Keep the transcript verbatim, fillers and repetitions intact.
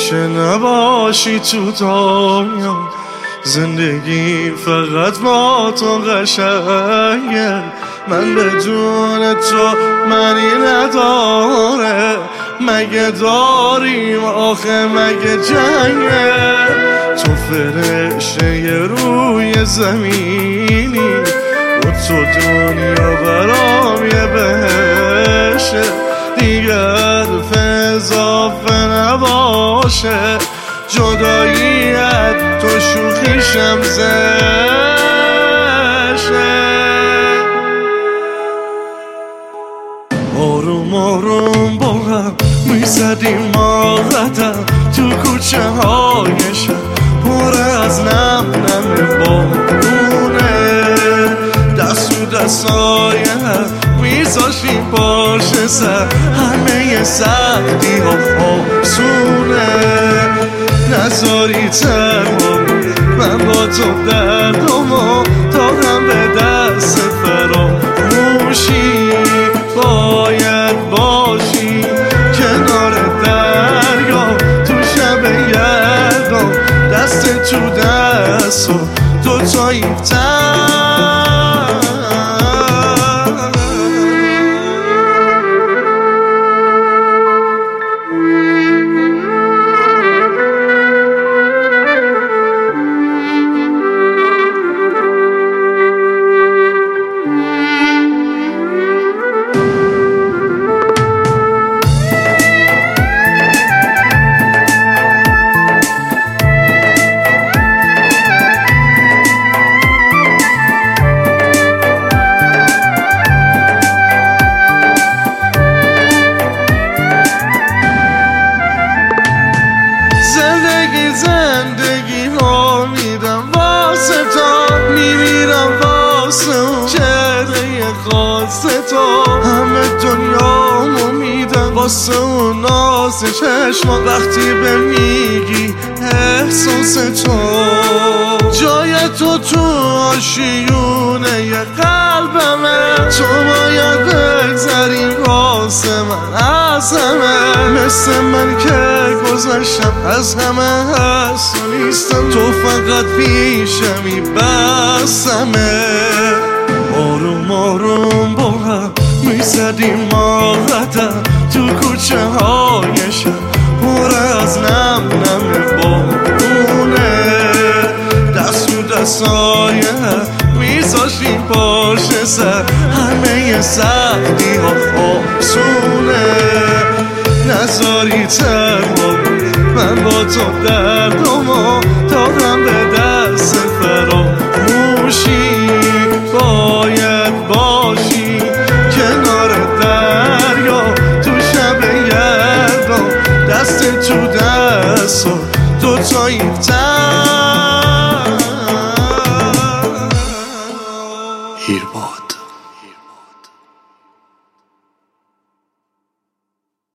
که نباشی تو دنیا، زندگی فقط با تو قشنگه. من بدون تو معنی نداره، مگه داریم آخه مگه جنگه؟ تو فرشته روی زمینی و تو دنیا برام یه بهشه، دیگر اضافه نباشه. جداییت تو شوخیشم زشه. آروم آروم با هم میزدیم ما قدم تو کوچه های شب، پر از نم نم بارونه. دست و دستای هم میذاشتیم پشت سر، همه سختی ها آسونه. نذاری تنها من با تو دردمو دادم به دست فراموشی. باید باشی کنار دریا تو شب گردان، دست تو دست و دوتایی زندگی رو میدم واسه تو، میمیرم واسه اون چهره خاص تو. همه دنیامو میدم واسه اون ناز چشما، وقتی به میگی احساس تو. جای تو تو آشیونه ی قلبمه، تو باید بگذری واسه من از همه. مثل من که گذشتم از همه هست و نیستم، تو فقط پیشمی بسمه. آروم آروم با هم میزدیم ما قدم تو کوچه های شب، پر از نم نم بارونه. دست و دستای هم میذاشتیم پشت سر، همه سختی ها آسونه. نذاری تنها من با تو دردمو دادم به دست فراموشی. باید باشی کنار دریا تو شب گردان، دست تو دست و دوتایی